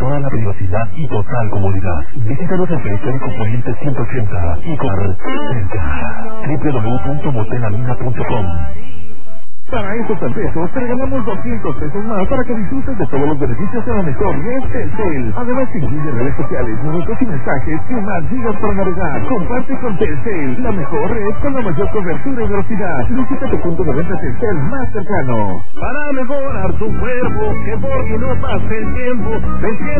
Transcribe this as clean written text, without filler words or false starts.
toda la privacidad y total comodidad. Visítanos en Periférico Poniente 180 y www.motelamina.com. Para estos pesos te regalamos 200 pesos más para que disfrutes de todos los beneficios de la mejor red Telcel. Además te incluye redes sociales, minutos y mensajes y más gigas para navegar. Comparte con Telcel, la mejor red con la mayor cobertura y velocidad. Visita tu punto de venta Telcel más cercano. Para mejorar tu cuerpo, que porque no pase el tiempo,